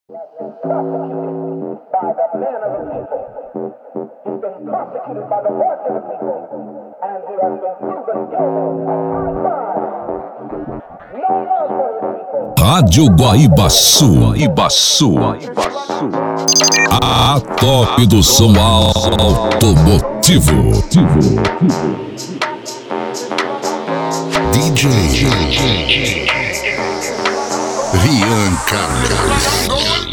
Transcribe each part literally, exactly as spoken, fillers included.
By the men of the people. He's been prosecuted by the voice of the people. And he has been proven guilty of crime. No love for his people. Rádio Guaíbaçu. Guaíbaçu. A top do som automotivo. D J Rian Carlos.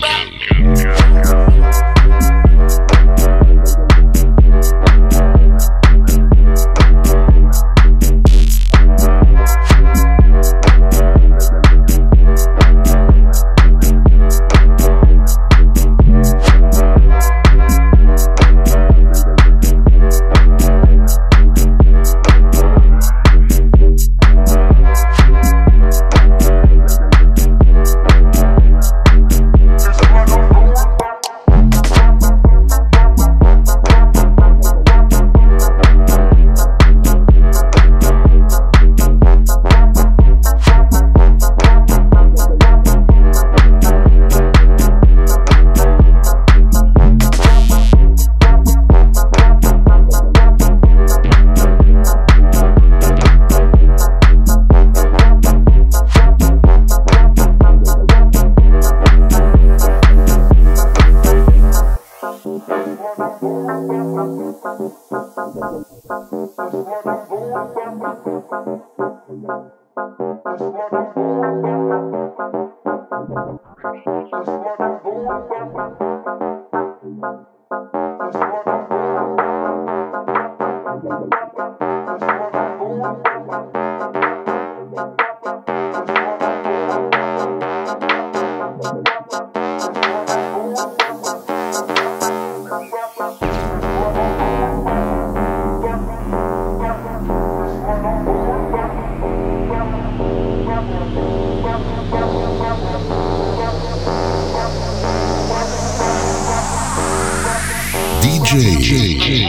D J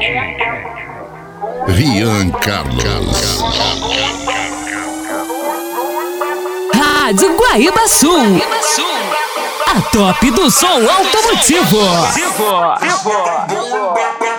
Rian Carlos. Rádio Guaíbaçu. A top do som automotivo.